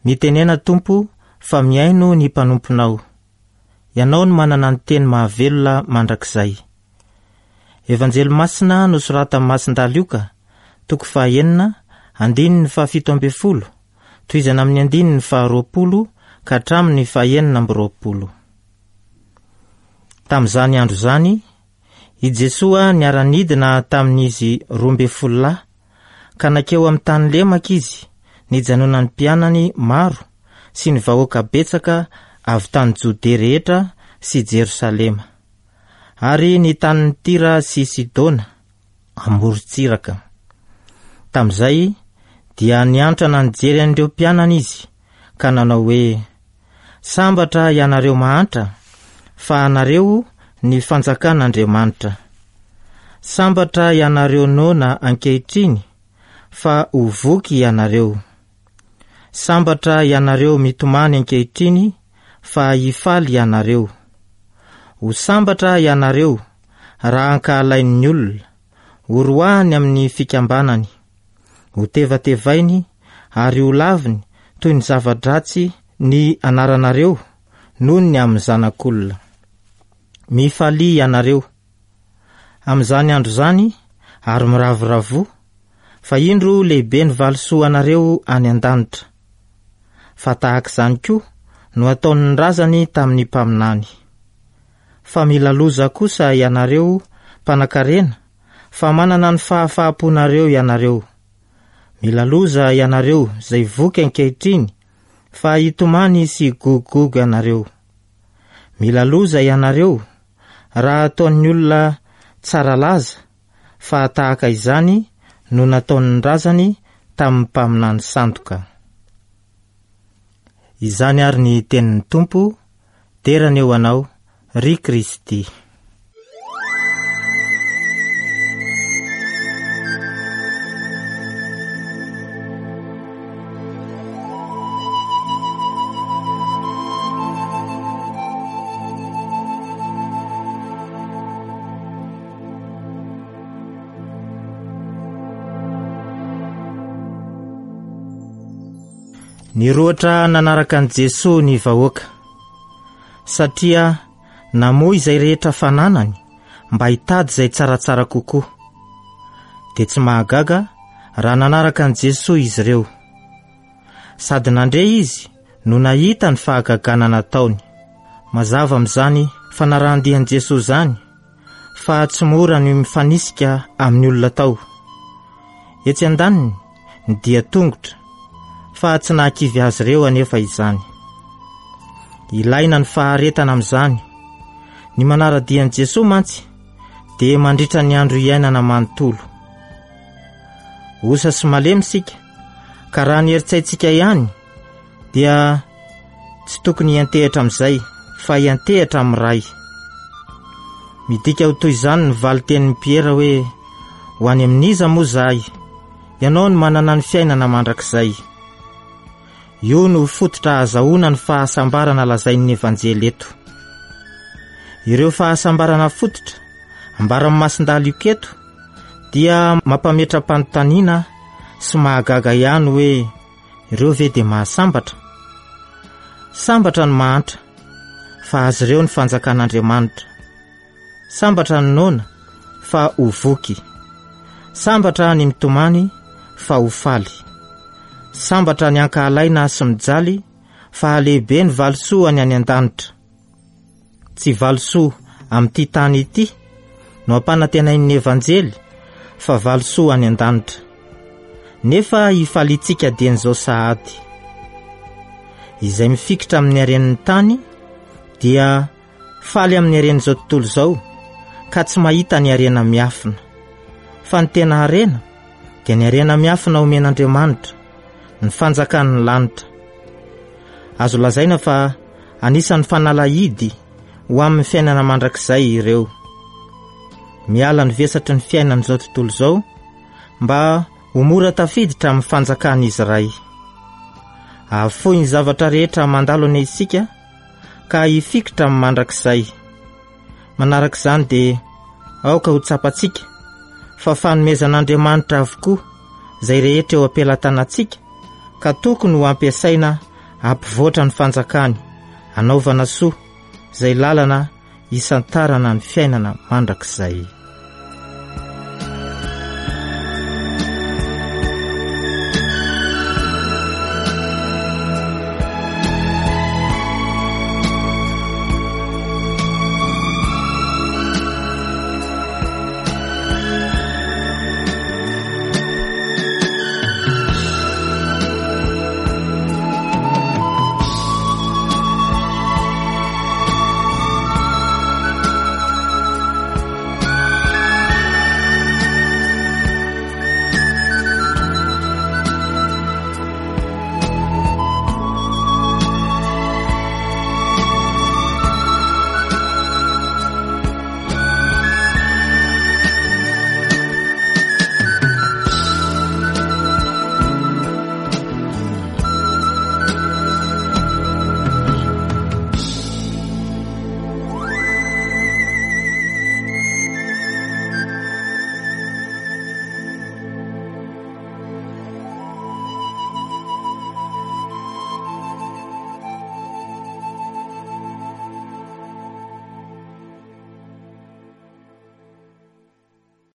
Mitenena Tompo fa miaino ny mpanomponao. Ianao no manana ny teny mahavelona mandrakizay. Evanjely Masina nosoratan'i Masin-Dalioka, toko 9, andininy 7:20, toizana amin'ny andininy 20 ka hatramin'ny 9:20. Tamin'izany andro zany, i Jesoa niara-nidina tamin'izy 12 lahy, ka nakeo amin'ny tany lemaka izy, nijanonany mpianany maro sy ny vahoaka betsaka avy tany Jodea rehetra sy Jerosalema, ary ny tany Tira sy Sidona amorontsiraka. Tamin'izay dia niantrana nijery an'ireo mpianany izy, ka nanao hoe, sambatra ianareo mahantra, fa anareo ny fanjakan'Andriamanitra. Sambatra ianareo nona ankehitriny, fa ho voky ianareo. Sambatra ianareo mitomany ankehitriny, fa hifaly ianareo. Ho sambatra ianareo raha ankahalain'ny olona, ho roahany amin'ny fikambanany, ho tevatevainy ary ho laviny toy ny zava-dratsy ny anaranareo noho ny amin'ny zanak'olona. Mifaly ianareo amin'izany andro zany ary miravoravo, fa indro lehibe ny valisoa anareo any an-danitra. Fa tahaka izany koa no ataon'ny razany tamin'ny mpaminany. Fa mila loza kosa ianareo mpanan-karena, fa manana ny fahafahamponareo ianareo. Mila loza ianareo zay voky ankehitriny, fa hitomany sy gogogo ianareo. Mila loza ianareo raha ataon'ny olona tsara laza, fa tahaka izany no nataon'ny razany tamin'ny mpaminany sandoka. Izany ary ny tenin'ny Tompo, terana eo anao, ry Kristy. Niroatra nanaraka an' Jesosy ny vahoaka, satria namoy izay rehetra fananany mba hitady izay tsaratsara kokoa. De tsy mahagaga raha nanaraka an' Jesosy izy ireo, sady nandre izy no nahita ny fahagagana nataony. Mazava amin'izany fanarahandihan' Jesosy zany, fa tsy mora ny mifanisika amin'ny olona tao. Etsy an-daniny ny dia tongotra, fa tsy nahakivy azy ireo anefa izany. Ilaina ny faharetana amin'izany. Ny manaradian'i Jesosy mantsy dia mandritra ny andro iainana manontolo. Osa sy malemy sika, ka raha ny eritsaitsika ihany dia tsy tokony hiantehitra amin'izay, fa hiantehitra amin'ny ray. Midika ho toy izany ny valitenin'ny Piera hoe, ho any amin'iza moa zahay, ianao no manana ny fiainana mandrakizay. Io no fototra azahoana ny fahasambarana lazain'ny evanjely eto. Ireo fahasambarana fototra ambaran'ny Masin-Dalioka eto dia mampametra-panontaniana sy mahagaga ihany hoe, ireo ve dia mahasambatra? Sambatra ny mahantra, fa azy ireo ny fanjakan'Andriamanitra. Sambatra ny nona, fa ho voky. Sambatra ny mitomany, fa ho faly. Sambatra ny ankahalaina sy mijaly, fa lehibe ny valisoa ny any an-danitra. Tsy valisoa amin'ity tany ity no ampanantenain'ny evanjely, fa valisoa any an-danitra. Nefa hifalitsika dian'izao sahady. Izay mifikitra amin'ny haren'ny tany dia faly amin'ny haren'izao tontolo izao, ka tsy mahita ny harena miafina. Fa ny tena harena dia ny harena miafina omen'Andriamanitra, ny fanjakan'ny lanitra. Azo lazaina fa anisan'ny fanalahidy ho amin'ny fiainana mandrakizay ireo. Miala ny vesatry ny fiainan'izao tontolo izao mba ho mora tafiditra amin'ny fanjakan'izy iray. Ahafoy ny zavatra rehetra mandalo ane isika, ka hifikitra amin'ny mandrakizay. Manaraka izany dia aoka ho tsapatsika, fa fanomezan'Andriamanitra avokoa izay rehetra eo am-pelatanantsika, ka tokony ho ampiasaina ampivoatra ny fanjakany, anaovana soa, izay lalana isantarana ny fiainana mandrakizay.